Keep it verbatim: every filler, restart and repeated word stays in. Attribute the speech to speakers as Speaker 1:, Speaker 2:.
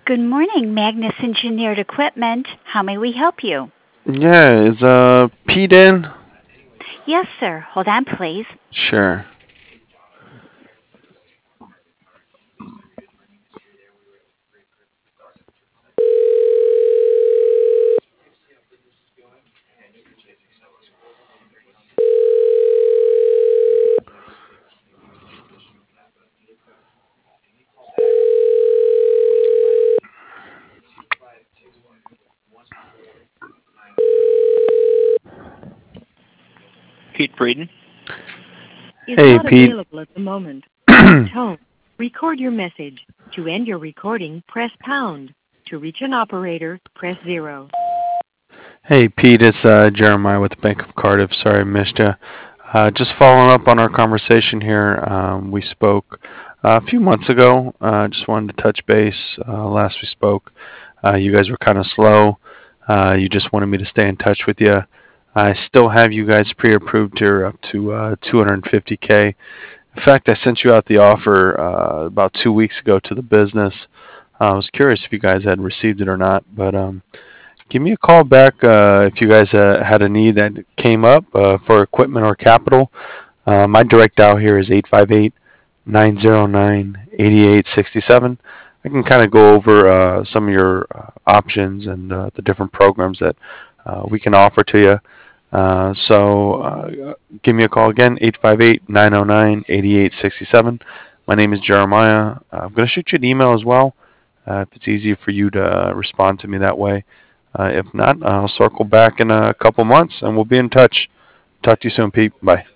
Speaker 1: Good morning, Magnus Engineered Equipment. How may we help you?
Speaker 2: Yeah, is uh Pete in?
Speaker 1: Yes, sir. Hold on, please.
Speaker 2: Sure.
Speaker 3: Pete Frieden.
Speaker 4: Is
Speaker 2: Hey,
Speaker 4: not
Speaker 2: Pete.
Speaker 4: available at the moment. At the tone, record your message. To end your recording, press pound. To reach an operator, press zero.
Speaker 2: Hey, Pete. It's uh, Jeremiah with the Bank of Cardiff. Sorry I missed you. Uh, just following up on our conversation here. Um, we spoke uh, a few months ago. Uh, just wanted to touch base. Uh, last we spoke, uh, you guys were kind of slow. Uh, you just wanted me to stay in touch with you. I still have you guys pre-approved here up to uh, two hundred fifty K. In fact, I sent you out the offer uh, about two weeks ago to the business. Uh, I was curious if you guys had received it or not, but um, give me a call back uh, if you guys uh, had a need that came up uh, for equipment or capital. Uh, my direct dial here is eight five eight, nine zero nine, eight eight six seven. I can kind of go over uh, some of your uh, options and uh, the different programs that uh, we can offer to you. Uh, so uh, give me a call again, eight five eight, nine zero nine, eight eight six seven. My name is Jeremiah. Uh, I'm going to shoot you an email as well uh, if it's easier for you to uh, respond to me that way. Uh, if not, I'll circle back in a couple months and we'll be in touch. Talk to you soon, Pete. Bye.